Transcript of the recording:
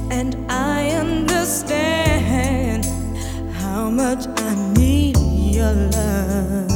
and I understand how much I need your love.